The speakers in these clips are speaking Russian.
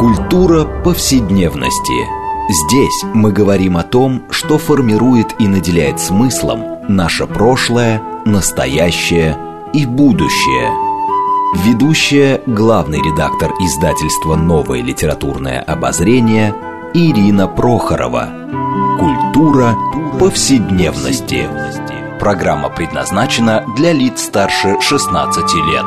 Культура повседневности. Здесь мы говорим о том, что формирует и наделяет смыслом наше прошлое, настоящее и будущее. Ведущая, главный редактор издательства «Новое литературное обозрение» Ирина Прохорова. Культура повседневности. Программа предназначена для лиц старше 16 лет.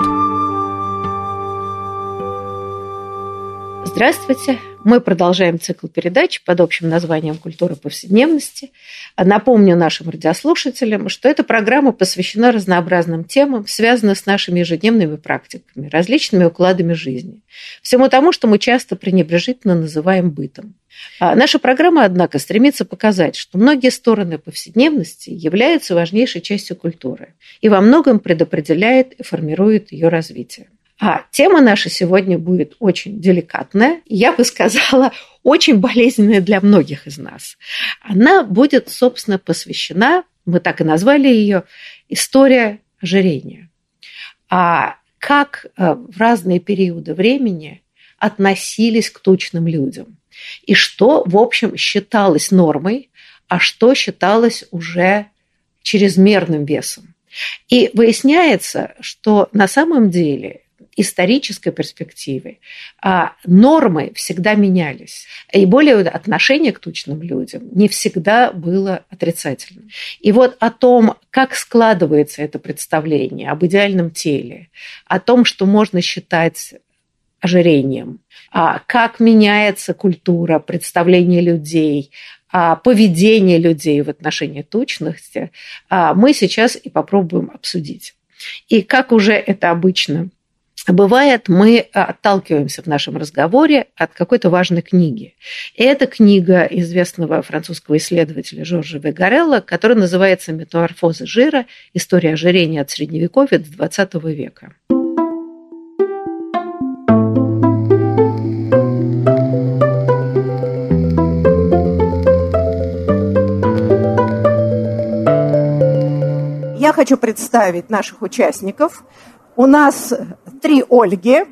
Здравствуйте! Мы продолжаем цикл передач под общим названием «Культура повседневности». Напомню нашим радиослушателям, что эта программа посвящена разнообразным темам, связанным с нашими ежедневными практиками, различными укладами жизни. Всему тому, что мы часто пренебрежительно называем бытом. Наша программа, однако, стремится показать, что многие стороны повседневности являются важнейшей частью культуры и во многом предопределяет и формирует ее развитие. Тема наша сегодня будет очень деликатная, я бы сказала, очень болезненная для многих из нас. Она будет, собственно, посвящена, мы так и назвали ее, «История ожирения». Как в разные периоды времени относились к тучным людям. И что, в общем, считалось нормой, а что считалось уже чрезмерным весом. И выясняется, что на самом деле исторической перспективы нормы всегда менялись. И более отношение к тучным людям не всегда было отрицательным. И вот о том, как складывается это представление об идеальном теле, о том, что можно считать ожирением, как меняется культура, представление людей, поведение людей в отношении тучности, мы сейчас и попробуем обсудить. И как уже это обычно бывает, мы отталкиваемся в нашем разговоре от какой-то важной книги. И это книга известного французского исследователя Жоржа Вигарелла, которая называется «Метаморфоза жира. История ожирения от Средневековья до XX века». Я хочу представить наших участников. У нас 3 Ольги.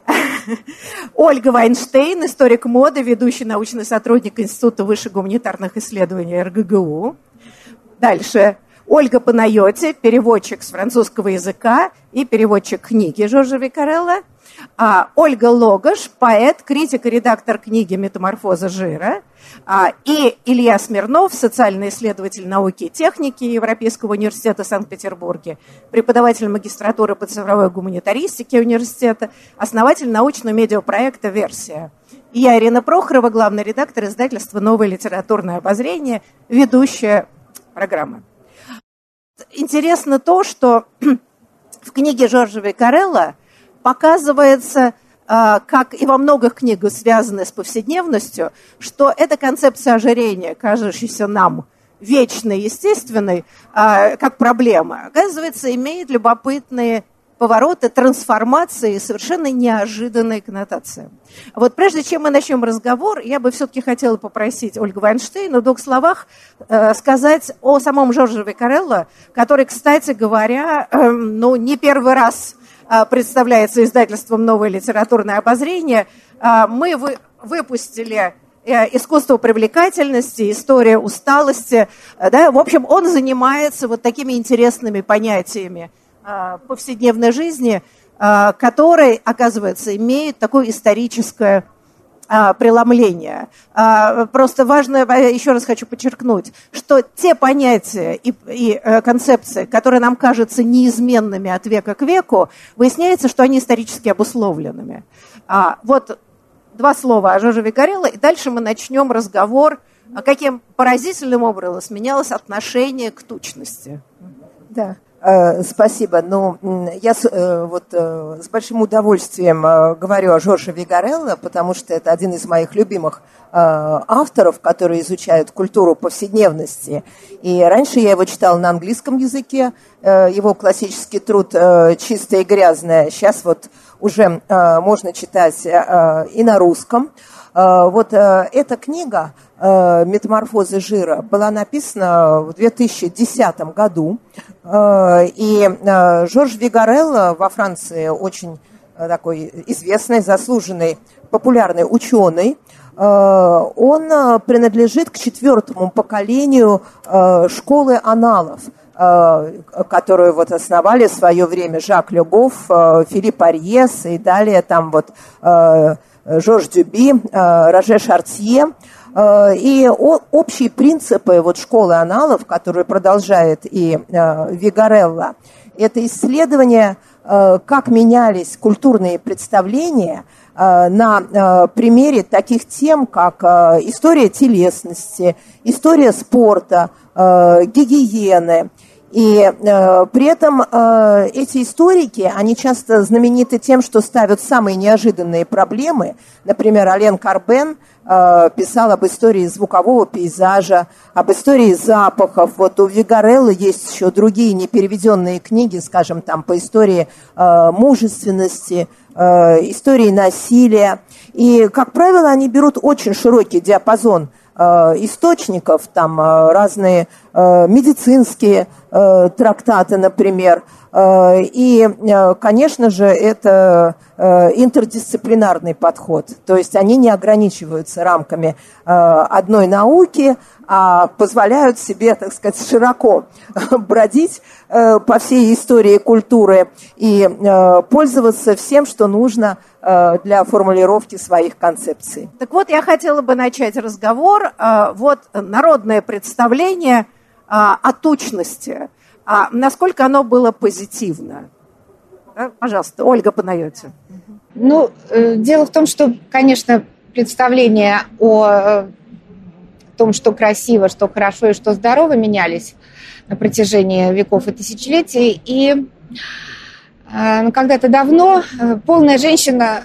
Ольга Вайнштейн, историк моды, ведущий научный сотрудник Института высших гуманитарных исследований РГГУ. Дальше. Ольга Панайоти, переводчик с французского языка и переводчик книги Жоржа Вигарелла. Ольга Логаш, поэт, критик и редактор книги «Метаморфоза жира». И Илья Смирнов, социальный исследователь науки и техники Европейского университета Санкт-Петербурге, преподаватель магистратуры по цифровой гуманитаристике университета, основатель научного медиапроекта «Версия». И я, Ирина Прохорова, главный редактор издательства «Новое литературное обозрение», ведущая программы. Интересно то, что в книге Жоржа Вигарелла показывается, как и во многих книгах, связанных с повседневностью, что эта концепция ожирения, кажущаяся нам вечной, естественной, как проблема, оказывается, имеет любопытные повороты, трансформации и совершенно неожиданные коннотации. Вот прежде чем мы начнем разговор, я бы все-таки хотела попросить Ольгу Вайнштейн в 2 словах сказать о самом Жорже Вигарелло, который, кстати говоря, не первый раз представляется издательством «Новое литературное обозрение». Мы выпустили «Искусство привлекательности», «История усталости». Да? В общем, он занимается вот такими интересными понятиями повседневной жизни, которые, оказывается, имеют такое историческое преломление. Просто важно, еще раз хочу подчеркнуть, что те понятия и концепции, которые нам кажутся неизменными от века к веку, выясняется, что они исторически обусловленными. Вот 2 слова о Жорже Вигарелло, и дальше мы начнем разговор, каким поразительным образом сменялось отношение к тучности. Да. Спасибо. Я с большим удовольствием говорю о Жорже Вигарелло, потому что это один из моих любимых авторов, которые изучают культуру повседневности. И раньше я его читала на английском языке, его классический труд «Чистое и грязное». Сейчас вот уже можно читать и на русском. Эта книга «Метаморфоза жира» была написана в 2010 году. И Жорж Вигарелло во Франции очень такой известный, заслуженный, популярный ученый. Он принадлежит к 4-му поколению школы аналов, которую вот основали в свое время Жак Легоф, Филипп Арьес и далее там вот Жорж Дюби, Роже Шартье. И общие принципы вот школы аналов, которые продолжает и Вигарелла, это исследование, как менялись культурные представления на примере таких тем, как история телесности, история спорта, гигиены. И при этом эти историки, они часто знамениты тем, что ставят самые неожиданные проблемы. Например, Ален Карбен писал об истории звукового пейзажа, об истории запахов. Вот у Вигареллы есть еще другие непереведенные книги, скажем, там по истории мужественности, истории насилия. И, как правило, они берут очень широкий диапазон источников, там разные медицинские трактаты, например. И, конечно же, это интердисциплинарный подход. То есть они не ограничиваются рамками одной науки, а позволяют себе, так сказать, широко бродить по всей истории культуры и пользоваться всем, что нужно для формулировки своих концепций. Так вот, я хотела бы начать разговор. Вот народное представление о тучности. Насколько оно было позитивно? Пожалуйста, Ольга Панайотти. Ну, дело в том, что, конечно, представления о том, что красиво, что хорошо и что здорово, менялись на протяжении веков и тысячелетий. И когда-то давно полная женщина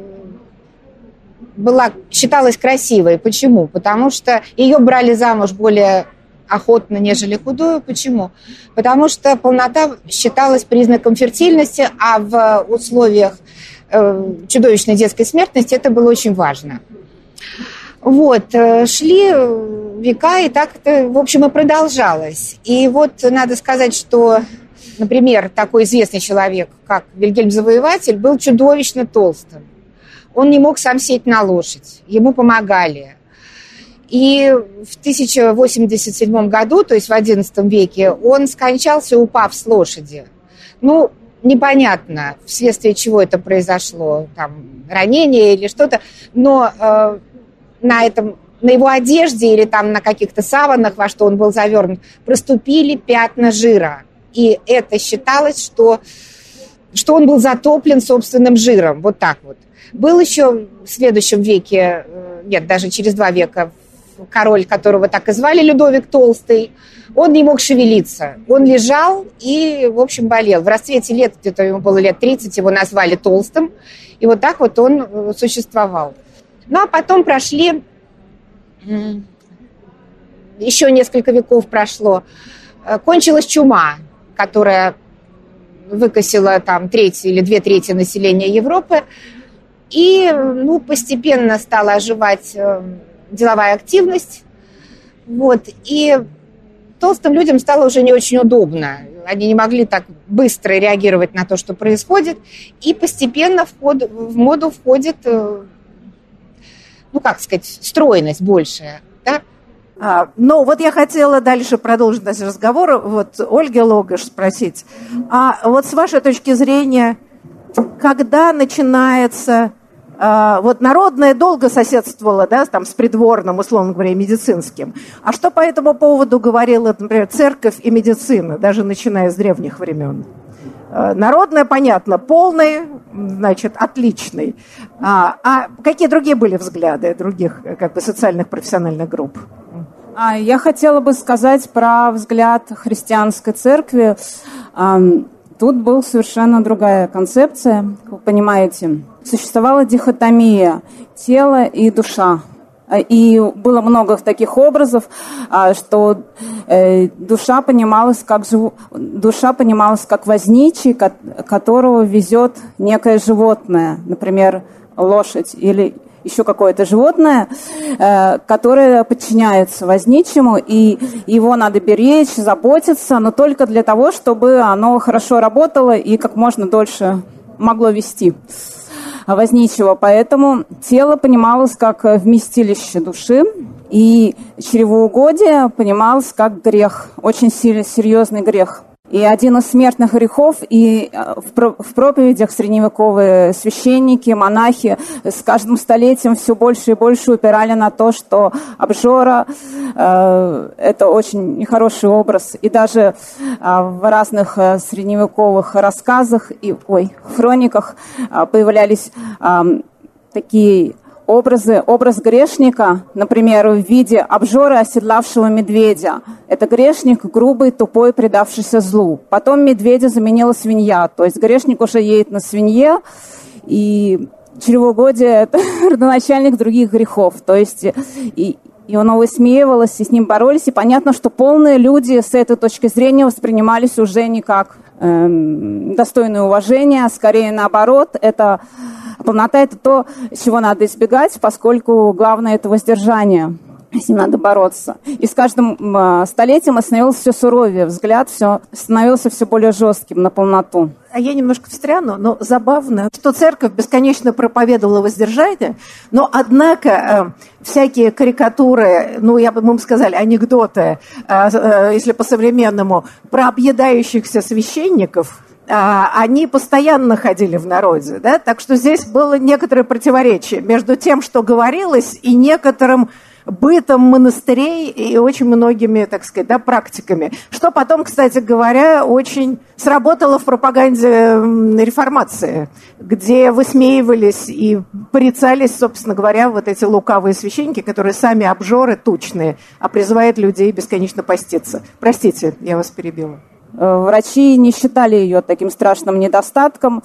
считалась красивой. Почему? Потому что ее брали замуж более охотно, нежели худую. Почему? Потому что полнота считалась признаком фертильности, а в условиях чудовищной детской смертности это было очень важно. Вот, шли века, и так это, в общем, и продолжалось. И вот надо сказать, что, например, такой известный человек, как Вильгельм Завоеватель, был чудовищно толстым. Он не мог сам сесть на лошадь, ему помогали. И в 1087 году, то есть в XI веке, он скончался, упав с лошади. Ну, непонятно, вследствие чего это произошло, там, ранение или что-то, но на его одежде или там на каких-то саванах, во что он был завернут, проступили пятна жира. И это считалось, что он был затоплен собственным жиром. Вот так вот. Был еще в следующем веке, нет, даже через 2 века, король, которого так и звали, Людовик Толстый. Он не мог шевелиться. Он лежал и, в общем, болел. В расцвете лет, где-то ему было лет 30, его назвали толстым. И вот так вот он существовал. Ну, а потом прошли, еще несколько веков прошло, кончилась чума, которая выкосила там 1/3 или 2/3 населения Европы, и постепенно стала оживать деловая активность, вот, и толстым людям стало уже не очень удобно. Они не могли так быстро реагировать на то, что происходит, и постепенно в моду входит... стройность большая, да? Ну, вот я хотела дальше продолжить наш разговор. Вот Ольге Логаш спросить. А вот с вашей точки зрения, когда начинается... Вот народное долго соседствовало, да, там, с придворным, условно говоря, медицинским. А что по этому поводу говорила, например, церковь и медицина, даже начиная с древних времен? Народное, понятно, полный, значит, отличный. А какие другие были взгляды других социальных профессиональных групп? Я хотела бы сказать про взгляд христианской церкви. Тут была совершенно другая концепция, как вы понимаете. Существовала дихотомия тела и душа. И было много таких образов, что душа понималась как возничий, которого везет некое животное, например, лошадь или еще какое-то животное, которое подчиняется возничему, и его надо беречь, заботиться, но только для того, чтобы оно хорошо работало и как можно дольше могло вести возничего. Поэтому тело понималось как вместилище души, и чревоугодие понималось как грех, очень серьезный грех. И один из смертных грехов, и в проповедях средневековые священники, монахи с каждым столетием все больше и больше упирали на то, что обжора это очень нехороший образ. И даже в разных средневековых рассказах и хрониках появлялись такие образы. Образ грешника, например, в виде обжоры, оседлавшего медведя. Это грешник грубый, тупой, предавшийся злу. Потом медведя заменила свинья. То есть грешник уже едет на свинье, и чревоугодие – это родоначальник других грехов. То есть и оно высмеивалось, и с ним боролись. И понятно, что полные люди с этой точки зрения воспринимались уже не как достойное уважения, а скорее наоборот. Полнота – это то, чего надо избегать, поскольку главное – это воздержание. С ним надо бороться. И с каждым столетием становился все суровее, взгляд становился все более жестким на полноту. А я немножко встряну, но забавно, что церковь бесконечно проповедовала воздержание, но, однако, всякие карикатуры, мы бы сказали, анекдоты, если по-современному, про объедающихся священников, они постоянно ходили в народе, да? Так что здесь было некоторое противоречие между тем, что говорилось, и некоторым бытом монастырей и очень многими, так сказать, практиками. Что потом, кстати говоря, очень сработало в пропаганде реформации, где высмеивались и порицались, собственно говоря, вот эти лукавые священники, которые сами обжоры тучные, а призывают людей бесконечно поститься. Простите, я вас перебила. Врачи не считали ее таким страшным недостатком,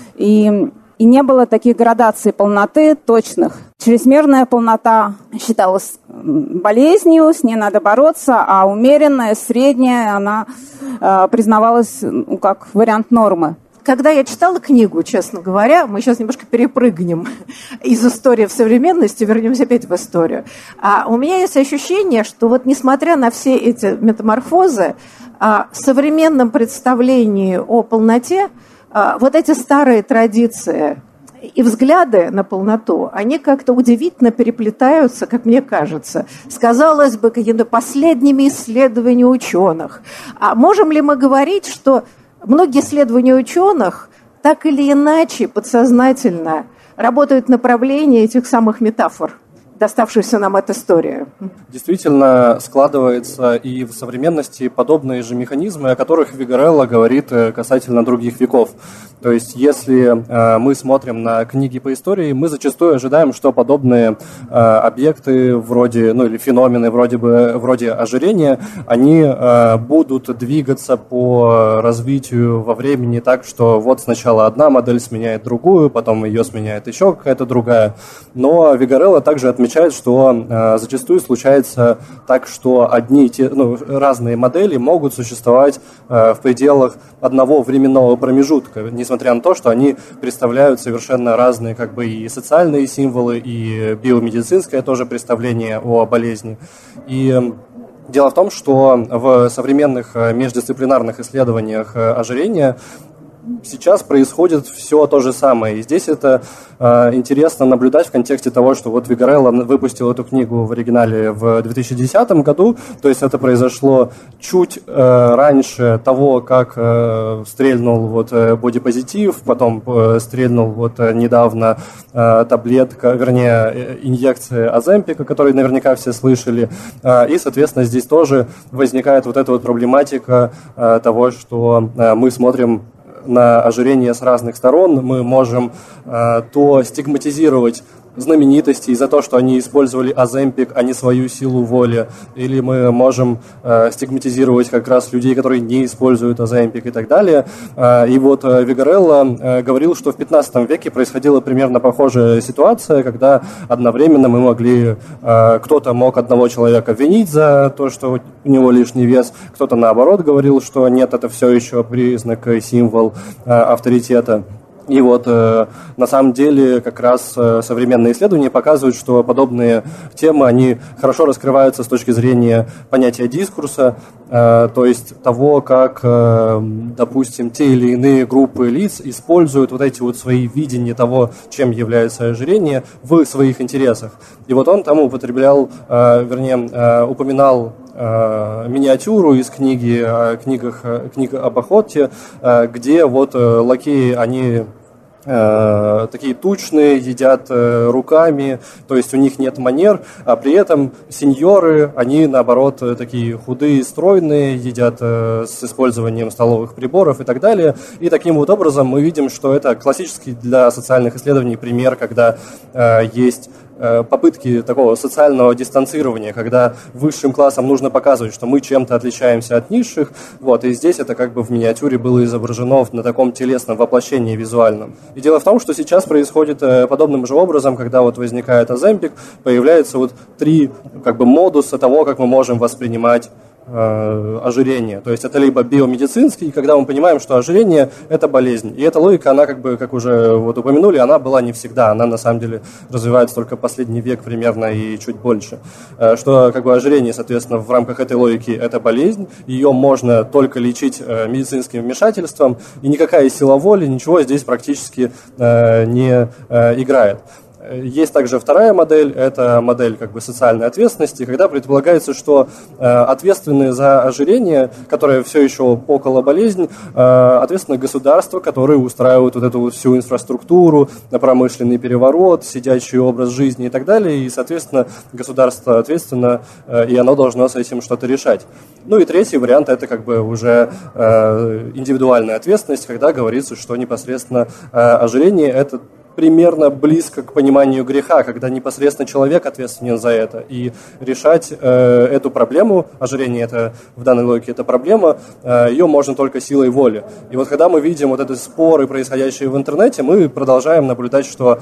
и не было таких градаций полноты точных. Чрезмерная полнота считалась болезнью, с ней надо бороться, а умеренная, средняя, она признавалась как вариант нормы. Когда я читала книгу, честно говоря, мы сейчас немножко перепрыгнем из истории в современность и вернемся опять в историю. У меня есть ощущение, что вот несмотря на все эти метаморфозы, в современном представлении о полноте вот эти старые традиции и взгляды на полноту, они как-то удивительно переплетаются, как мне кажется, с, казалось бы, какими-то последними исследованиями ученых. А можем ли мы говорить, что многие исследования ученых так или иначе подсознательно работают в направлении этих самых метафор, доставшихся нам от истории? Действительно, складывается и в современности подобные же механизмы, о которых Вигарелло говорит касательно других веков. То есть, если мы смотрим на книги по истории, мы зачастую ожидаем, что подобные объекты вроде, или феномены вроде ожирения, они будут двигаться по развитию во времени так, что вот сначала одна модель сменяет другую, потом ее сменяет еще какая-то другая. Но Вигарелло также отмечает, что зачастую случается так, что разные модели могут существовать в пределах одного временного промежутка, несмотря на то, что они представляют совершенно разные и социальные символы, и биомедицинское тоже представление о болезни. И дело в том, что в современных междисциплинарных исследованиях ожирения сейчас происходит все то же самое. И здесь это интересно наблюдать в контексте того, что вот Вигарелло выпустил эту книгу в оригинале в 2010 году, то есть это произошло чуть раньше того, как стрельнул бодипозитив, потом стрельнул недавно инъекция Оземпика, которую наверняка все слышали, и, соответственно, здесь тоже возникает эта проблематика того, что мы смотрим на ожирение с разных сторон, мы можем то стигматизировать знаменитостей за то, что они использовали Оземпик, а не свою силу воли, или мы можем стигматизировать как раз людей, которые не используют Оземпик и так далее. И Вигарелло говорил, что в 15 веке происходила примерно похожая ситуация, когда одновременно мы могли, кто-то мог одного человека винить за то, что у него лишний вес, кто-то наоборот говорил, что нет, это все еще признак, символ авторитета. И вот на самом деле как раз современные исследования показывают, что подобные темы, они хорошо раскрываются с точки зрения понятия дискурса, то есть того, как, допустим, те или иные группы лиц используют вот эти вот свои видения того, чем является ожирение, в своих интересах. И вот он там употреблял, упоминал миниатюру из книг об охоте, где вот лакеи, они такие тучные, едят руками, то есть у них нет манер, а при этом сеньоры, они наоборот такие худые, стройные, едят с использованием столовых приборов и так далее. И таким вот образом мы видим, что это классический для социальных исследований пример, когда есть попытки такого социального дистанцирования, когда высшим классам нужно показывать, что мы чем-то отличаемся от низших. Вот, и здесь это как бы в миниатюре было изображено на таком телесном воплощении визуальном. И дело в том, что сейчас происходит подобным же образом, когда вот возникает оземпик, появляются вот три как бы модуса того, как мы можем воспринимать ожирение. То есть это либо биомедицинский, когда мы понимаем, что ожирение – это болезнь. И эта логика, она как бы, как уже вот упомянули, она была не всегда. Она на самом деле развивается только последний век примерно и чуть больше. Что как бы ожирение, соответственно, в рамках этой логики – это болезнь. Ее можно только лечить медицинским вмешательством. И никакая сила воли, ничего здесь практически не играет. Есть также вторая модель, это модель как бы социальной ответственности, когда предполагается, что ответственные за ожирение, которое все еще около болезни, ответственно государство, которое устраивает вот эту вот всю инфраструктуру, промышленный переворот, сидячий образ жизни и так далее, и, соответственно, государство ответственно, и оно должно с этим что-то решать. Ну и третий вариант – это как бы уже индивидуальная ответственность, когда говорится, что непосредственно ожирение – это примерно близко к пониманию греха, когда непосредственно человек ответственен за это. И решать эту проблему, ожирение это, в данной логике это проблема, ее можно только силой воли. И вот когда мы видим вот эти споры, происходящие в интернете, мы продолжаем наблюдать, что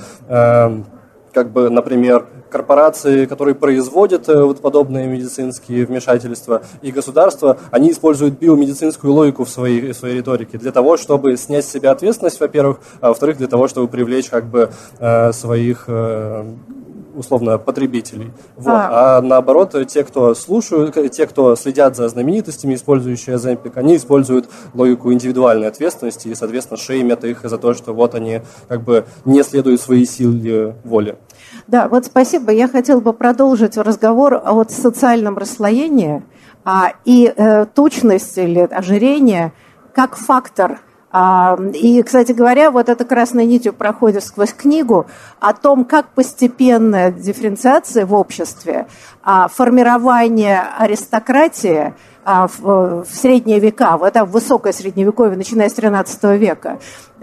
как бы, например, корпорации, которые производят вот подобные медицинские вмешательства, и государства, они используют биомедицинскую логику в своей риторике для того, чтобы снять с себя ответственность, во-первых, а во-вторых, для того, чтобы привлечь как бы своих условно потребителей. Вот. А наоборот, те, кто слушают, те, кто следят за знаменитостями, использующие Оземпик, они используют логику индивидуальной ответственности и, соответственно, шеймят их за то, что вот они как бы не следуют своей силе воли. Да, вот спасибо. Я хотела бы продолжить разговор о вот социальном расслоении и тучность или ожирение как фактор. И, кстати говоря, вот эта красной нитью проходит сквозь книгу о том, как постепенная дифференциация в обществе, формирование аристократии в средние века, в высокое средневековье, начиная с XIII века,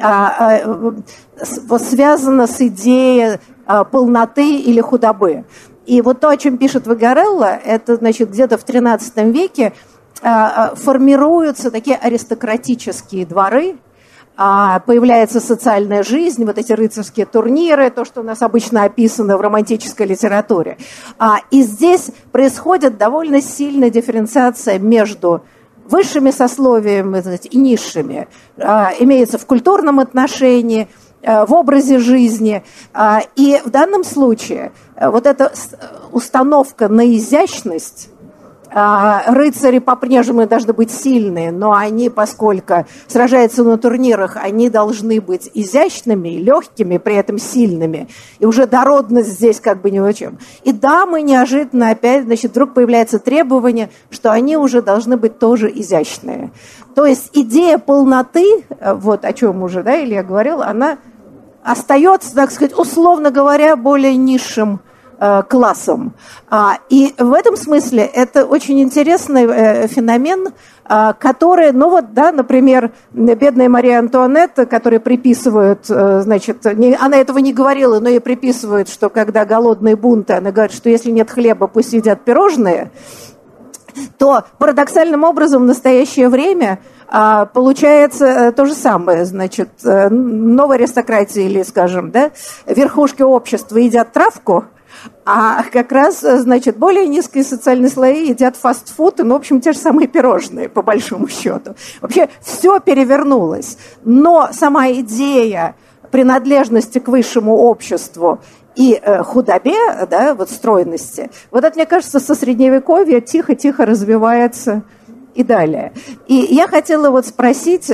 связано с идеей полноты или худобы. И вот то, о чем пишет Вигарелла, это, значит, где-то в XIII веке формируются такие аристократические дворы, появляется социальная жизнь, вот эти рыцарские турниры, то, что у нас обычно описано в романтической литературе. И здесь происходит довольно сильная дифференциация между высшими сословиями и низшими. Имеется в культурном отношении, в образе жизни. И в данном случае вот эта установка на изящность, рыцари по-прежнему должны быть сильные, но они, поскольку сражаются на турнирах, они должны быть изящными, легкими, при этом сильными. И уже дородность здесь как бы ни о чем. И дамы неожиданно опять, значит, вдруг появляется требование, что они уже должны быть тоже изящные. То есть идея полноты, вот о чем уже, да, Илья говорил, она остается, так сказать, условно говоря, более низшим классом. И в этом смысле это очень интересный феномен, который, ну вот, да, например, бедная Мария Антуанетта, которой приписывают, значит, она этого не говорила, но ей приписывают, что когда голодные бунты, она говорит, что если нет хлеба, пусть едят пирожные, то парадоксальным образом в настоящее время получается то же самое, значит, новая аристократия или, скажем, да, верхушки общества едят травку, а как раз, значит, более низкие социальные слои едят фастфуд, ну, в общем, те же самые пирожные, по большому счету. Вообще все перевернулось. Но сама идея принадлежности к высшему обществу и худобе, да, вот стройности, вот это, мне кажется, со Средневековья тихо-тихо развивается и далее. И я хотела вот спросить,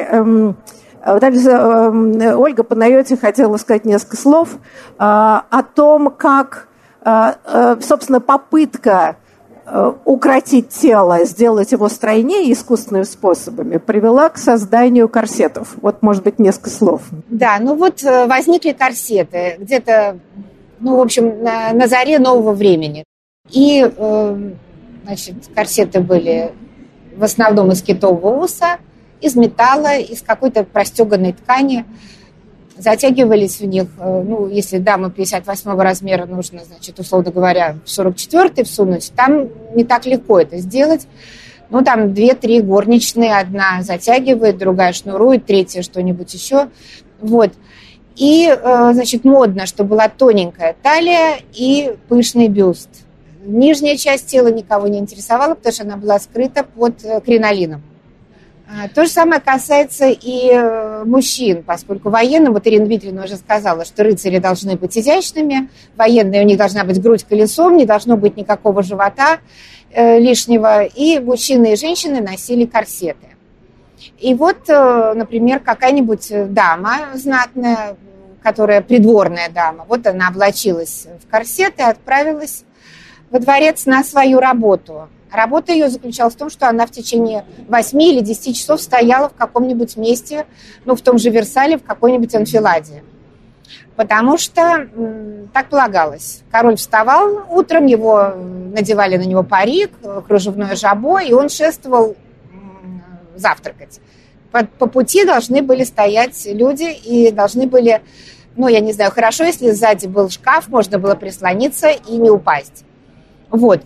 Ольга Панайоти хотела сказать несколько слов о том, как, собственно, попытка укротить тело, сделать его стройнее искусственными способами привела к созданию корсетов. Вот, может быть, несколько слов. Да, ну вот возникли корсеты где-то, ну, в общем, на заре нового времени. И, значит, корсеты были в основном из китового уса, из металла, из какой-то простеганной ткани. Затягивались в них, ну, если дама 58 размера, нужно, значит, условно говоря, в 44-й всунуть, там не так легко это сделать. Ну, там 2-3 горничные, одна затягивает, другая шнурует, третья что-нибудь еще. Вот. И, значит, модно, что была тоненькая талия и пышный бюст. Нижняя часть тела никого не интересовала, потому что она была скрыта под кринолином. То же самое касается и мужчин, поскольку военным, вот Ирина Дмитриевна уже сказала, что рыцари должны быть изящными, военные, у них должна быть грудь колесом, не должно быть никакого живота лишнего, и мужчины и женщины носили корсеты. И вот, например, какая-нибудь дама знатная, которая придворная дама, вот она облачилась в корсет и отправилась во дворец на свою работу. Работа ее заключалась в том, что она в течение 8 или 10 часов стояла в каком-нибудь месте, ну, в том же Версале, в какой-нибудь анфиладе. Потому что так полагалось. Король вставал утром, его надевали на него парик, кружевное жабо, и он шествовал завтракать. По пути должны были стоять люди и должны были, ну, я не знаю, хорошо, если сзади был шкаф, можно было прислониться и не упасть. Вот.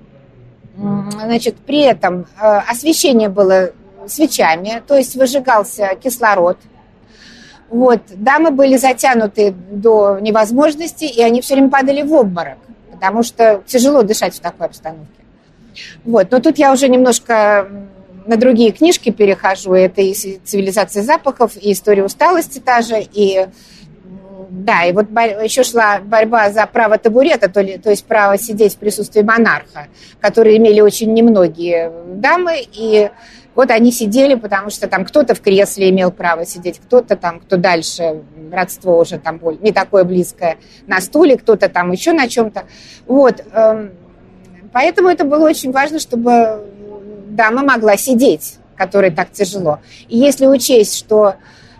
Значит, при этом освещение было свечами, то есть выжигался кислород. Вот. Дамы были затянуты до невозможности, и они все время падали в обморок, потому что тяжело дышать в такой обстановке. Вот. Но тут я уже немножко на другие книжки перехожу. Это и «Цивилизация запахов», и «История усталости» та же, и... Да, и вот еще шла борьба за право табурета, то есть право сидеть в присутствии монарха, которые имели очень немногие дамы, и вот они сидели, потому что там кто-то в кресле имел право сидеть, кто-то там, кто дальше, родство уже там не такое близкое, на стуле, кто-то там еще на чем-то. Вот, поэтому это было очень важно, чтобы дама могла сидеть, которой так тяжело. И если учесть, что...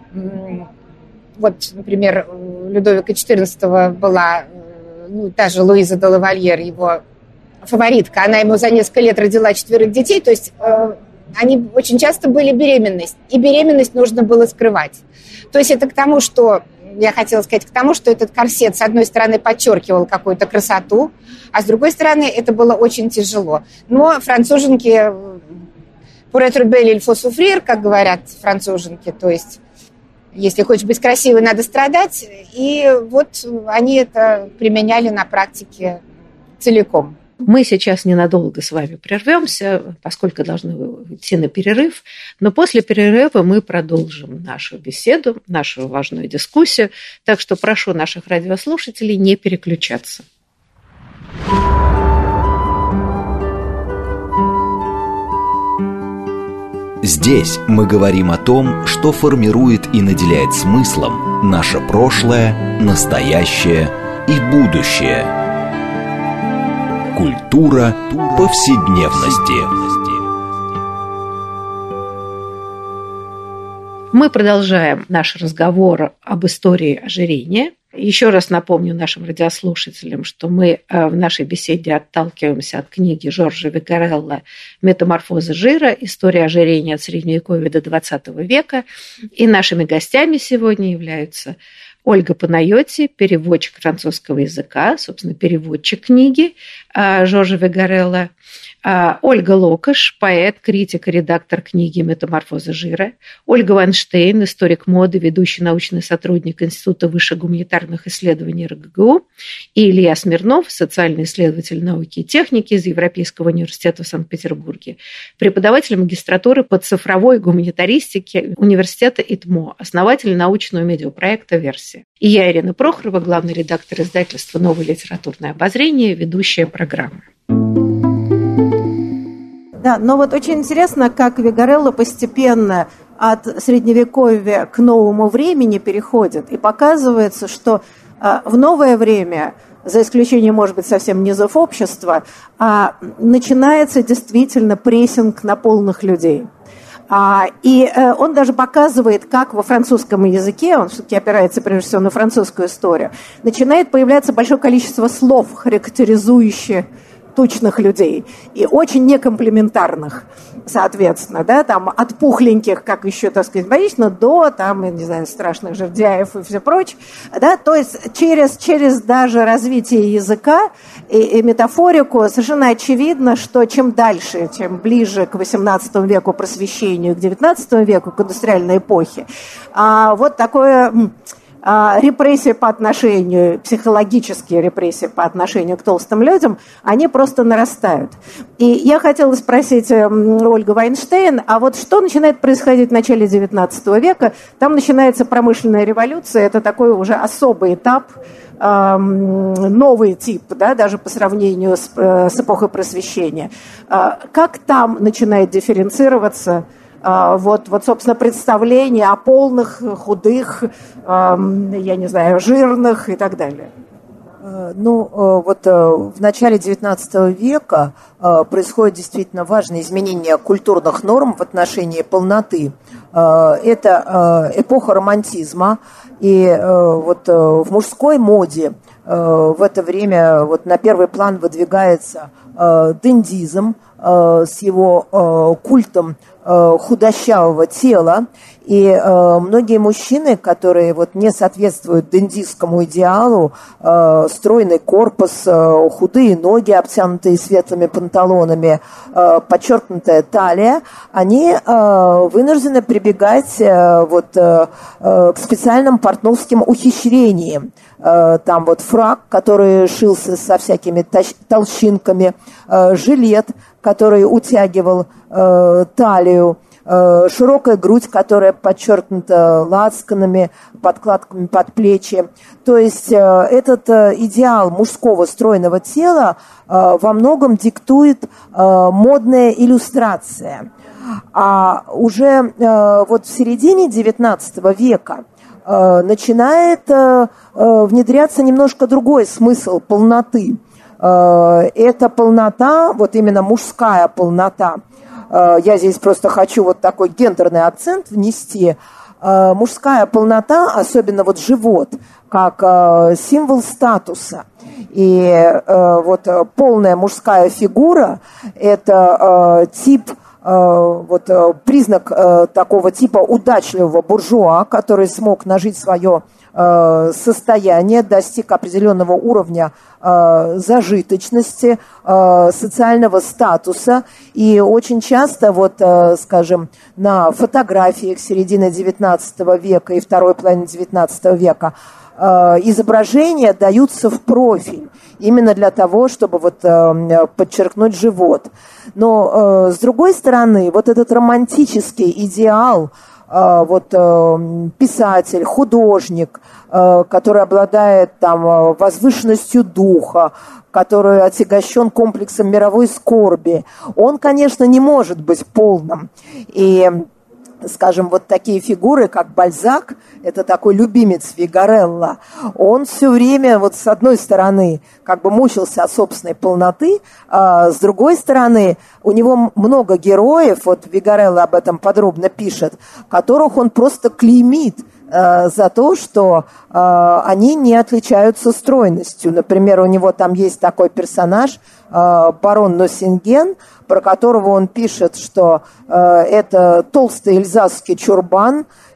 Вот, например, у Людовика XIV была, ну, та же Луиза де Лавальер, его фаворитка. Она ему за несколько лет родила 4 детей. То есть они очень часто были беременность. И беременность нужно было скрывать. То есть это к тому, что... Я хотела сказать к тому, что этот корсет, с одной стороны, подчеркивал какую-то красоту, а с другой стороны, это было очень тяжело. Но француженки... «Pour être belle, il faut souffrir», как говорят француженки, то есть... Если хочешь быть красивой, надо страдать. И вот они это применяли на практике целиком. Мы сейчас ненадолго с вами прервемся, поскольку должны идти на перерыв. Но после перерыва мы продолжим нашу беседу, нашу важную дискуссию. Так что прошу наших радиослушателей не переключаться. Здесь мы говорим о том, что формирует и наделяет смыслом наше прошлое, настоящее и будущее. Культура повседневности. Мы продолжаем наш разговор об истории ожирения. Еще раз напомню нашим радиослушателям, что мы в нашей беседе отталкиваемся от книги Жоржа Вигарелла «Метаморфоза жира. История ожирения от Средневековья до XX века». И нашими гостями сегодня являются Ольга Панайоти, переводчик французского языка, собственно, переводчик книги Жоржа Вигарелла, Ольга Локаш, поэт, критик и редактор книги «Метаморфоза жира». Ольга Вайнштейн, историк моды, ведущий научный сотрудник Института высших гуманитарных исследований РГГУ. И Илья Смирнов, социальный исследователь науки и техники из Европейского университета в Санкт-Петербурге, преподаватель магистратуры по цифровой гуманитаристике университета ИТМО, основатель научного медиапроекта «Версия». И я, Ирина Прохорова, главный редактор издательства «Новое литературное обозрение», ведущая программы. Да, но вот очень интересно, как Вигарелла постепенно от Средневековья к новому времени переходит. И показывается, что в новое время, за исключением, может быть, совсем низов общества, начинается действительно прессинг на полных людей. И он даже показывает, как во французском языке, он все-таки опирается прежде всего на французскую историю, начинает появляться большое количество слов, характеризующих тучных людей, и очень некомплиментарных, соответственно, да, там от пухленьких, как еще, так сказать, боично, до, там, я не знаю, страшных жердяев и все прочее, да, то есть через даже развитие языка и метафорику совершенно очевидно, что чем дальше, чем ближе к XVIII веку просвещению, к XIX веку, к индустриальной эпохе, вот такое... репрессии по отношению, психологические репрессии по отношению к толстым людям, они просто нарастают. И я хотела спросить Ольгу Вайнштейн, а вот что начинает происходить в начале XIX века? Там начинается промышленная революция, это такой уже особый этап, новый тип, да, даже по сравнению с эпохой Просвещения. Как там начинает дифференцироваться вот, собственно, представление о полных, худых, я не знаю, жирных и так далее? В начале XIX века происходит действительно важное изменение культурных норм в отношении полноты. Это эпоха романтизма, и в мужской моде в это время на первый план выдвигается дендизм с его культом худощавого тела, и многие мужчины, которые не соответствуют дендистскому идеалу, стройный корпус, худые ноги, обтянутые светлыми панталонами, подчеркнутая талия, они вынуждены прибегать к специальным портновским ухищрениям. Там фрак, который шился со всякими толщинками, жилет, который утягивал талию, широкая грудь, которая подчеркнута лацканами, подкладками под плечи. То есть этот идеал мужского стройного тела во многом диктует модная иллюстрация. А уже в середине XIX века начинает внедряться немножко другой смысл полноты. Это полнота, именно мужская полнота. Я здесь просто хочу такой гендерный акцент внести. Мужская полнота, особенно живот, как символ статуса. И полная мужская фигура – это признак такого типа удачливого буржуа, который смог нажить свое состояние, достиг определенного уровня зажиточности, социального статуса. И очень часто, на фотографиях середины XIX века и второй половины XIX века изображения даются в профиль, именно для того, чтобы подчеркнуть живот. Но, с другой стороны, этот романтический идеал, писатель, художник, который обладает возвышенностью духа, который отягощен комплексом мировой скорби, он, конечно, не может быть полным. И, скажем, такие фигуры, как Бальзак, это такой любимец Вигарелла, он все время, с одной стороны, мучился от собственной полноты, а с другой стороны, у него много героев, Вигарелла об этом подробно пишет, которых он просто клеймит за то, что они не отличаются стройностью. Например, у него там есть такой персонаж, барон Носинген, про которого он пишет, что это толстый эльзасский чурбан,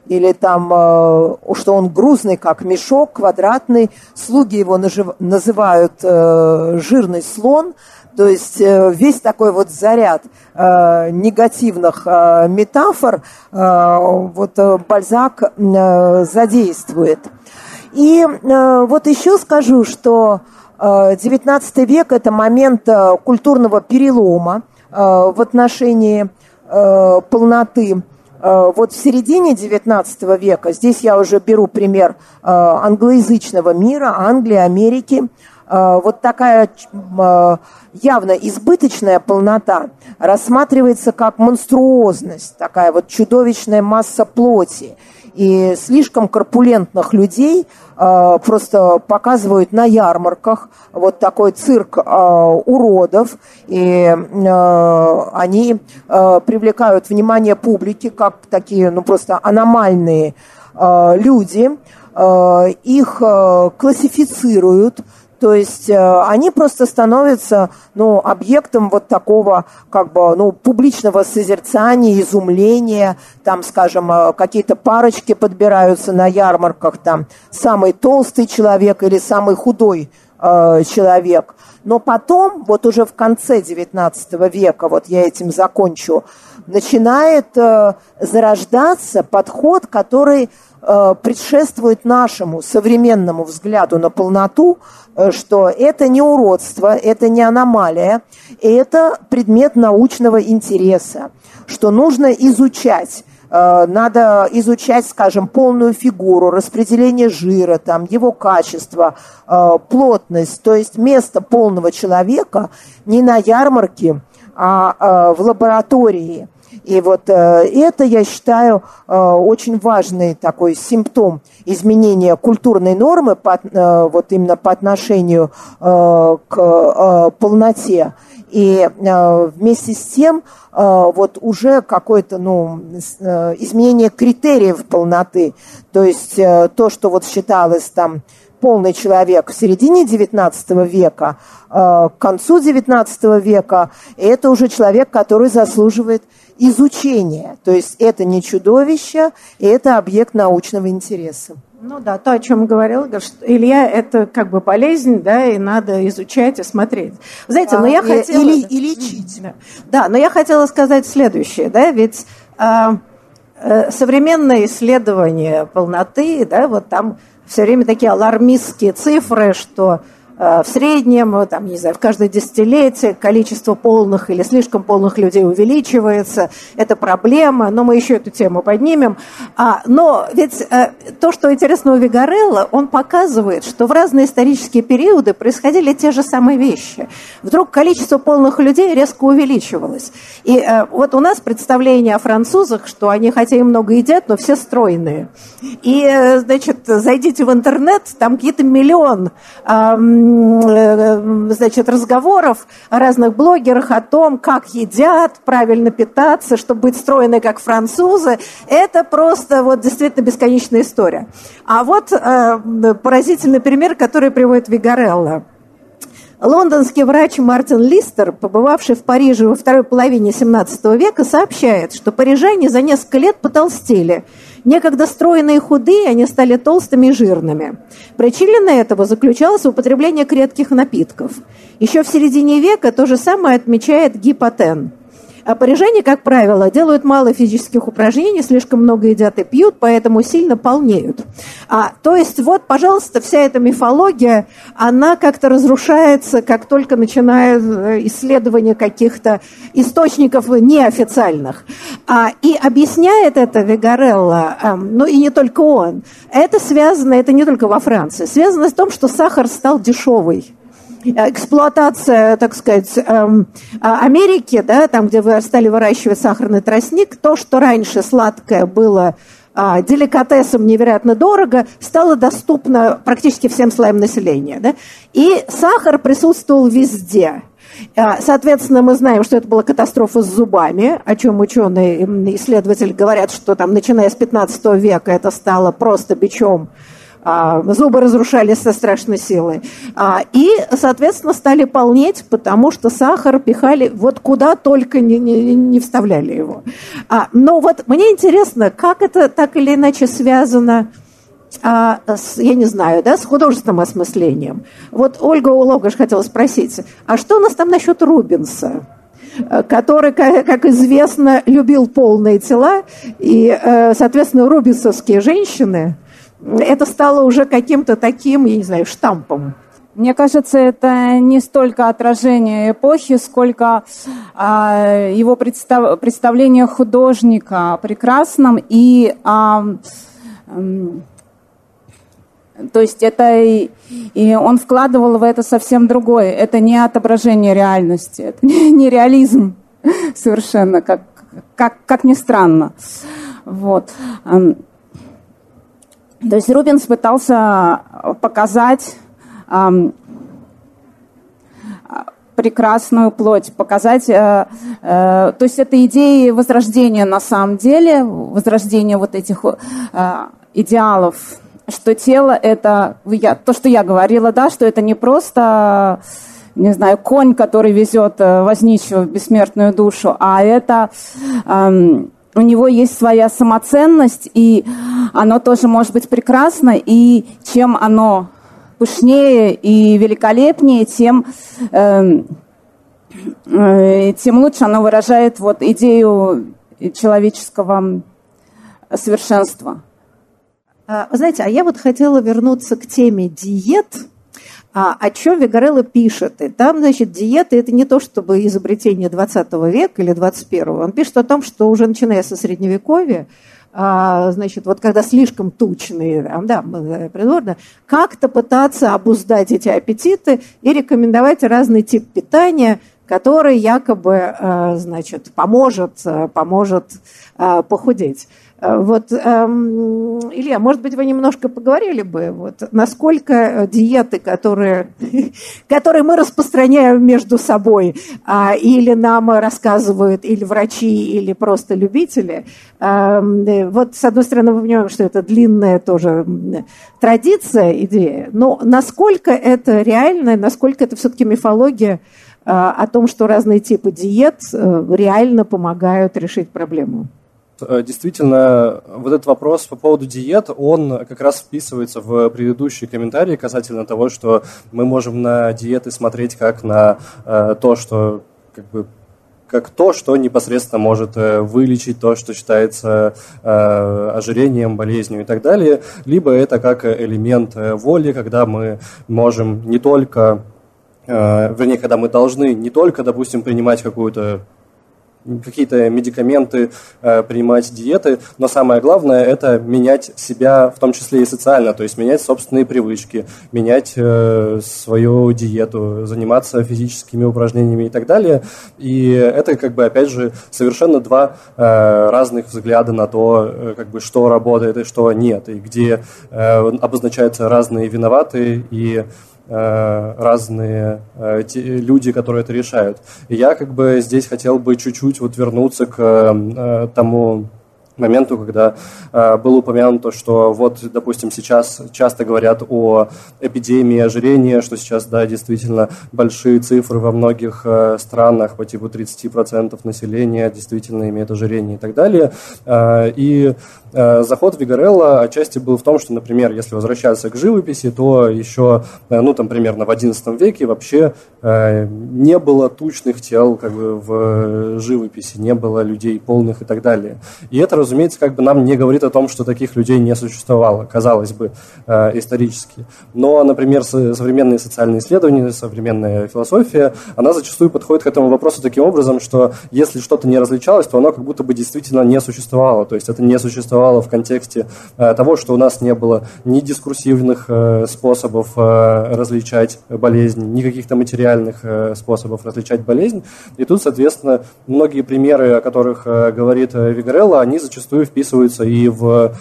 или там, что он грузный, как мешок, квадратный. Слуги его называют жирный слон. То есть весь такой вот заряд негативных метафор вот Бальзак задействует. И вот еще скажу, что XIX век – это момент культурного перелома в отношении полноты. Вот в середине XIX века, здесь я уже беру пример англоязычного мира, Англии, Америки, вот такая явно избыточная полнота рассматривается как монструозность, такая вот чудовищная масса плоти. И слишком корпулентных людей просто показывают на ярмарках, вот такой цирк уродов, и они привлекают внимание публики как такие, ну, просто аномальные люди, их классифицируют. То есть они просто становятся, ну, объектом вот такого, как бы, ну, публичного созерцания, изумления. Там, скажем, какие-то парочки подбираются на ярмарках, там самый толстый человек или самый худой человек. Но потом, вот уже в конце XIX века, вот я этим закончу, начинает зарождаться подход, который предшествует нашему современному взгляду на полноту, что это не уродство, это не аномалия, это предмет научного интереса, что нужно изучать. Надо изучать, скажем, полную фигуру, распределение жира, там, его качество, плотность, то есть место полного человека не на ярмарке, а в лаборатории. И вот это, я считаю, очень важный такой симптом изменения культурной нормы вот именно по отношению к полноте. И вместе с тем вот уже какое-то, ну, изменение критериев полноты. То есть то, что вот считалось там полный человек в середине XIX века, к концу XIX века, это уже человек, который заслуживает изучения. То есть это не чудовище, это объект научного интереса. Ну да, то, о чем говорил Илья, это как бы болезнь, да, и надо изучать и смотреть. Знаете, но я хотела... И лечить. Да, но я хотела сказать следующее, да, ведь современное исследование полноты, да, вот там все время такие алармистские цифры, что в среднем, там, не знаю, в каждое десятилетие количество полных или слишком полных людей увеличивается. Это проблема, но мы еще эту тему поднимем. Но ведь то, что интересно у Вигарелла, он показывает, что в разные исторические периоды происходили те же самые вещи. Вдруг количество полных людей резко увеличивалось. И вот у нас представление о французах, что они хотя и много едят, но все стройные. И, значит, зайдите в интернет, там какие-то миллион значит, разговоров о разных блогерах о том, как едят, правильно питаться, чтобы быть стройной, как французы. Это просто вот действительно бесконечная история. А вот поразительный пример, который приводит Вигарелла. Лондонский врач Мартин Листер, побывавший в Париже во второй половине XVII века, сообщает, что парижане за несколько лет потолстели. Некогда стройные и худые, они стали толстыми и жирными. Причина этого заключалась в употреблении крепких напитков. Еще в середине века то же самое отмечает Гиппотен. А парижане, как правило, делают мало физических упражнений, слишком много едят и пьют, поэтому сильно полнеют. То есть вот, пожалуйста, вся эта мифология, она как-то разрушается, как только начинает исследование каких-то источников неофициальных. И объясняет это Вигарелла, ну и не только он, это связано, это не только во Франции, связано с тем, что сахар стал дешевый. Эксплуатация, так сказать, Америки, да, там, где вы стали выращивать сахарный тростник, то, что раньше сладкое было деликатесом невероятно дорого, стало доступно практически всем слоям населения. Да? И сахар присутствовал везде. Соответственно, мы знаем, что это была катастрофа с зубами, о чем ученые, исследователи говорят, что там, начиная с 15 века это стало просто бичом зубы разрушались со страшной силой. И, соответственно, стали полнеть, потому что сахар пихали вот куда только не вставляли его. Но вот мне интересно, как это так или иначе связано я не знаю, да, с художественным осмыслением. Вот Ольга Логаш хотела спросить, а что у нас там насчет Рубенса, который, как известно, любил полные тела, и, соответственно, рубенсовские женщины, это стало уже каким-то таким, я не знаю, штампом. Мне кажется, это не столько отражение эпохи, сколько его представление художника о прекрасном и то есть это и он вкладывал в это совсем другое. Это не отображение реальности, это не реализм совершенно, как ни странно. Вот. То есть Рубенс пытался показать прекрасную плоть, показать, то есть это идеи возрождения на самом деле, возрождения вот этих идеалов, что тело это, то, что я говорила, да, что это не просто, не знаю, конь, который везет возничего в бессмертную душу, а это у него есть своя самоценность, и оно тоже может быть прекрасно, и чем оно пышнее и великолепнее, тем лучше оно выражает вот идею человеческого совершенства. Вы знаете, а я вот хотела вернуться к теме диет, о чем Вигарелло пишет. И там, значит, диеты – это не то, чтобы изобретение 20 века или 21-го. Он пишет о том, что уже начиная со Средневековья, значит, вот когда слишком тучные, да, придворно, как-то пытаться обуздать эти аппетиты и рекомендовать разный тип питания, который якобы, значит, поможет похудеть. Вот, Илья, может быть, вы немножко поговорили бы, вот, насколько диеты, которые мы распространяем между собой, или нам рассказывают или врачи, или просто любители, вот, с одной стороны, мы понимаем, что это длинная тоже традиция, идея, но насколько это реально, насколько это все-таки мифология о том, что разные типы диет реально помогают решить проблему? Действительно, вот этот вопрос по поводу диет, он как раз вписывается в предыдущий комментарий касательно того, что мы можем на диеты смотреть как на то, что как то, что непосредственно может вылечить то, что считается ожирением, болезнью и так далее, либо это как элемент воли, когда мы можем не только, вернее, когда мы должны не только, допустим, принимать какие-то медикаменты, принимать диеты, но самое главное – это менять себя, в том числе и социально, то есть менять собственные привычки, менять свою диету, заниматься физическими упражнениями и так далее. И это, опять же, совершенно два разных взгляда на то, что работает и что нет, и где обозначаются разные виноватые и разные люди, которые это решают. И я здесь хотел бы чуть-чуть вернуться к тому моменту, когда было упомянуто, что вот, допустим, сейчас часто говорят о эпидемии ожирения, что сейчас, да, действительно большие цифры во многих странах, по типу 30% населения действительно имеет ожирение и так далее. И заход Вигарелло отчасти был в том, что, например, если возвращаться к живописи, то еще, примерно в XI веке вообще не было тучных тел в живописи, не было людей полных и так далее. И это, разумеется, нам не говорит о том, что таких людей не существовало, казалось бы, исторически. Но, например, современные социальные исследования, современная философия, она зачастую подходит к этому вопросу таким образом, что если что-то не различалось, то оно как будто бы действительно не существовало. То есть это не существовало в контексте того, что у нас не было ни дискурсивных способов различать болезнь, ни каких-то материальных способов различать болезнь. И тут, соответственно, многие примеры, о которых говорит Вигарелло, они зачастую вписываются и в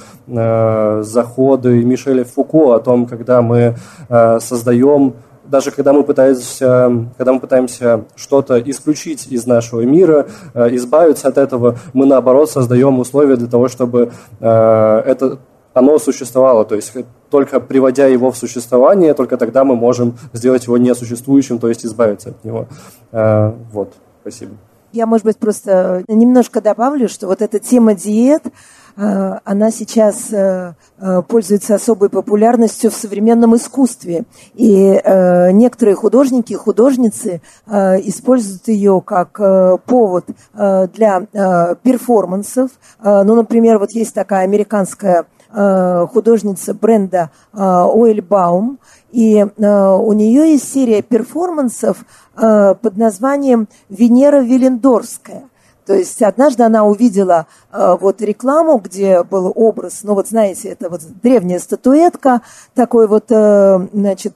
заходы Мишеля Фуко о том, когда мы создаем, даже когда мы пытаемся что-то исключить из нашего мира, избавиться от этого, мы наоборот создаем условия для того, чтобы оно существовало. То есть только приводя его в существование, только тогда мы можем сделать его несуществующим, то есть избавиться от него. Вот, спасибо. Я, может быть, просто немножко добавлю, что вот эта тема диет, она сейчас пользуется особой популярностью в современном искусстве. И некоторые художники и художницы используют ее как повод для перформансов. Ну, например, вот есть такая американская художница Бренда Уэльбаум, и у нее есть серия перформансов под названием «Венера Виллендорфская». То есть однажды она увидела вот рекламу, где был образ, ну вот знаете, это вот древняя статуэтка такой вот, значит,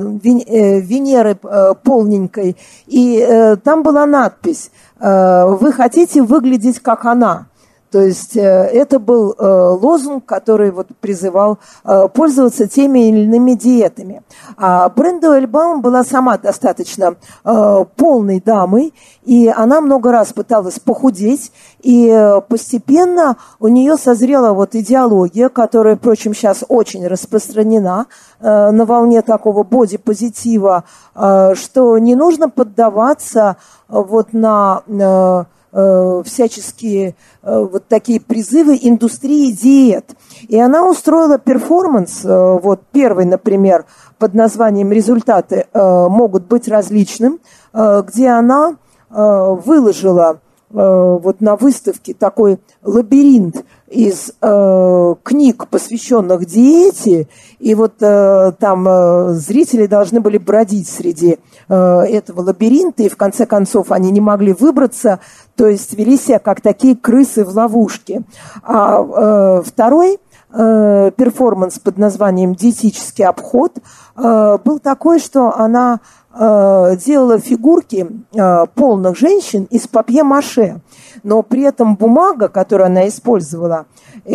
Венеры полненькой, и там была надпись «Вы хотите выглядеть как она». То есть это был лозунг, который вот призывал пользоваться теми или иными диетами. А Бренда Уэльбаум была сама достаточно полной дамой, и она много раз пыталась похудеть, и постепенно у нее созрела вот идеология, которая, впрочем, сейчас очень распространена на волне такого бодипозитива, что не нужно поддаваться вот на всяческие вот такие призывы индустрии диет. И она устроила перформанс, вот первый, например, под названием «Результаты могут быть различным», где она выложила вот на выставке такой лабиринт из книг, посвященных диете, и вот там зрители должны были бродить среди этого лабиринта, и в конце концов они не могли выбраться, то есть вели себя как такие крысы в ловушке. А второй перформанс под названием «Диетический обход» был такой, что она делала фигурки полных женщин из папье-маше, но при этом бумага, которую она использовала,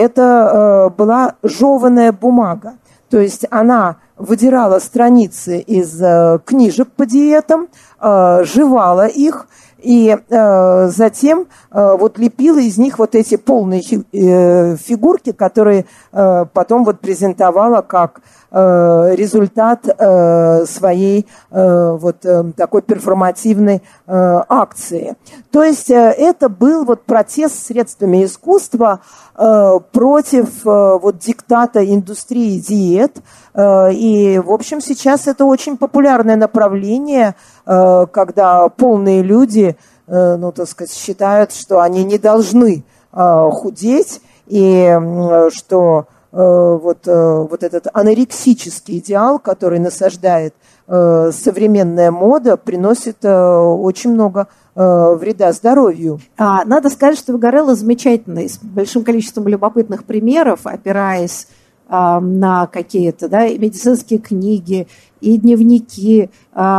это была жеванная бумага. То есть она выдирала страницы из книжек по диетам, жевала их, и затем вот лепила из них вот эти полные фигурки, которые потом вот презентовала как результат своей вот такой перформативной акции. То есть это был вот протест средствами искусства против вот диктата индустрии диет. И, в общем, сейчас это очень популярное направление, когда полные люди, ну, так сказать, считают, что они не должны худеть, и что вот этот анорексический идеал, который насаждает современная мода, приносит очень много вреда здоровью. Надо сказать, что Вигарелла замечательный, с большим количеством любопытных примеров, опираясь на какие-то, да, и медицинские книги, и дневники,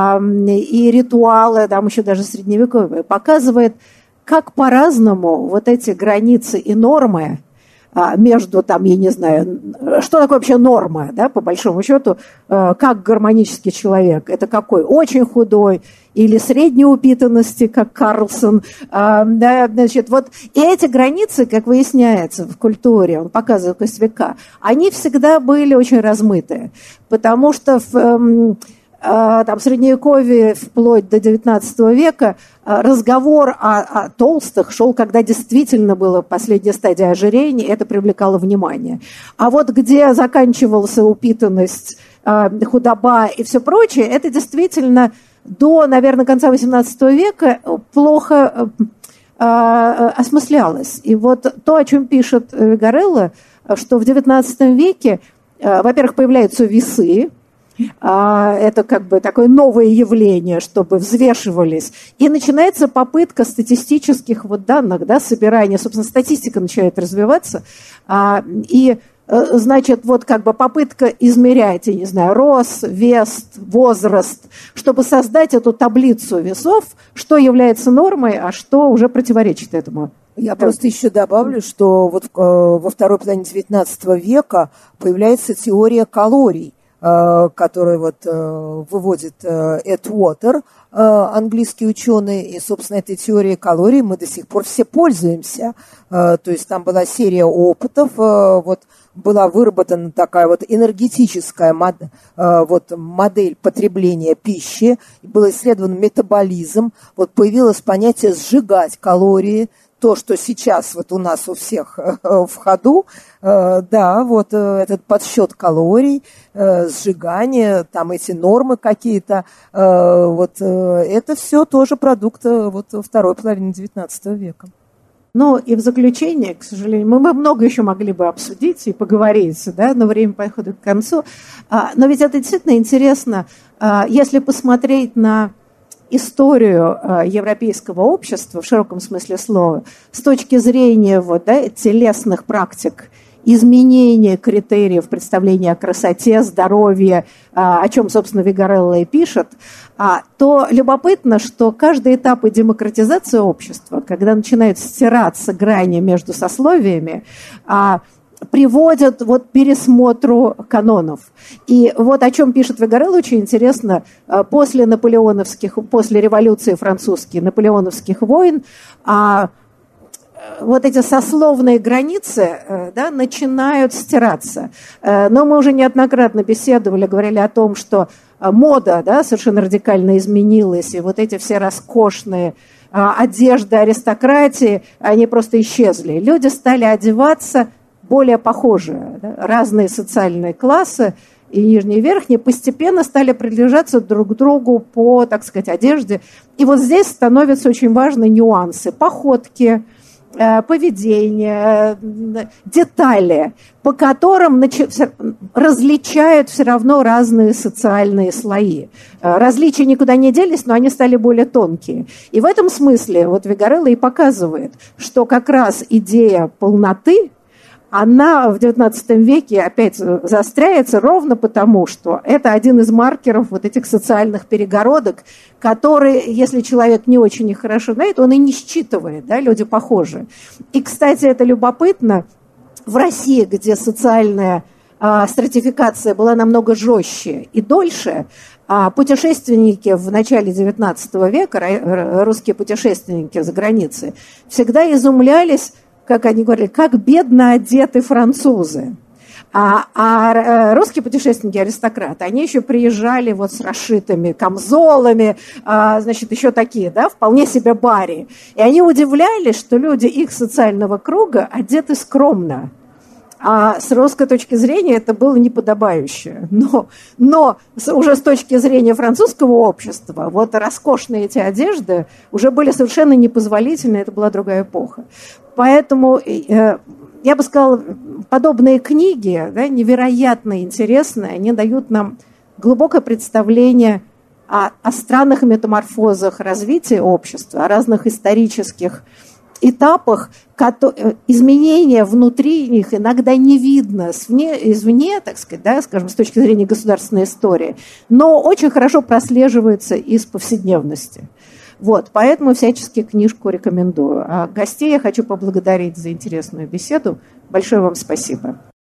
и ритуалы, там еще даже средневековые, показывает, как по-разному вот эти границы и нормы между, там, я не знаю, что такое вообще норма, да, по большому счету, как гармонический человек, это какой? Очень худой или средней упитанности, как Карлсон, да, значит, вот и эти границы, как выясняется в культуре, он показывает в века, они всегда были очень размытые, потому что там, в Средневековье вплоть до XIX века разговор о толстых шел, когда действительно была последняя стадия ожирения, и это привлекало внимание. А вот где заканчивалась упитанность, худоба и все прочее, это действительно до, наверное, конца XVIII века плохо осмыслялось. И вот то, о чем пишет Вигарелла, что в XIX веке, во-первых, появляются весы, это как бы такое новое явление, чтобы взвешивались. И начинается попытка статистических вот данных, да, собирания. Собственно, статистика начинает развиваться. И, значит, вот как бы попытка измерять, я не знаю, рост, вес, возраст, чтобы создать эту таблицу весов, что является нормой, а что уже противоречит этому. Я просто еще добавлю, что вот во второй половине XIX века появляется теория калорий, который вот выводит Эдвотер, английский ученый, и, собственно, этой теорией калорий мы до сих пор все пользуемся. То есть там была серия опытов, вот была выработана такая вот энергетическая модель потребления пищи, был исследован метаболизм, вот появилось понятие «сжигать калории», то, что сейчас вот у нас у всех в ходу, да, вот этот подсчет калорий, сжигание, там эти нормы какие-то, вот это все тоже продукт вот второй половины XIX века. Ну и в заключение, к сожалению, мы много еще могли бы обсудить и поговорить, да, но время подходит к концу. Но ведь это действительно интересно, если посмотреть на историю европейского общества в широком смысле слова с точки зрения вот, да, телесных практик, изменения критериев представления о красоте, здоровье, о чем, собственно, Вигарелла и пишет, то любопытно, что каждый этап демократизации общества, когда начинают стираться грани между сословиями, приводят вот к пересмотру канонов. И вот о чем пишет Вигарелла очень интересно. После революции французских, наполеоновских войн, вот эти сословные границы, да, начинают стираться. Но мы уже неоднократно беседовали, говорили о том, что мода, да, совершенно радикально изменилась, и вот эти все роскошные одежды аристократии, они просто исчезли. Люди стали одеваться более похожие. Да? Разные социальные классы, и нижние, и верхние, постепенно стали приближаться друг к другу по, так сказать, одежде. И вот здесь становятся очень важны нюансы. Походки, поведение, детали, по которым различают все равно разные социальные слои. Различия никуда не делись, но они стали более тонкие. И в этом смысле вот Вигарелла и показывает, что как раз идея полноты, она в XIX веке опять заостряется ровно потому, что это один из маркеров вот этих социальных перегородок, которые, если человек не очень их хорошо знает, он и не считывает, да, люди похожи. И, кстати, это любопытно, в России, где социальная стратификация была намного жестче и дольше, путешественники в начале XIX века, русские путешественники за границей, всегда изумлялись, как они говорили, как бедно одеты французы. А русские путешественники, аристократы, они еще приезжали вот с расшитыми камзолами, значит, еще такие, да, вполне себе бари. И они удивлялись, что люди их социального круга одеты скромно. А с русской точки зрения это было неподобающе. Но уже с точки зрения французского общества, вот роскошные эти одежды уже были совершенно непозволительны, это была другая эпоха. Поэтому, я бы сказала, подобные книги, да, невероятно интересные, они дают нам глубокое представление о странных метаморфозах развития общества, о разных исторических этапах, изменения внутри них иногда не видно извне, так сказать, да, скажем, с точки зрения государственной истории, но очень хорошо прослеживается из повседневности. Вот, поэтому всячески книжку рекомендую. А гостей я хочу поблагодарить за интересную беседу. Большое вам спасибо.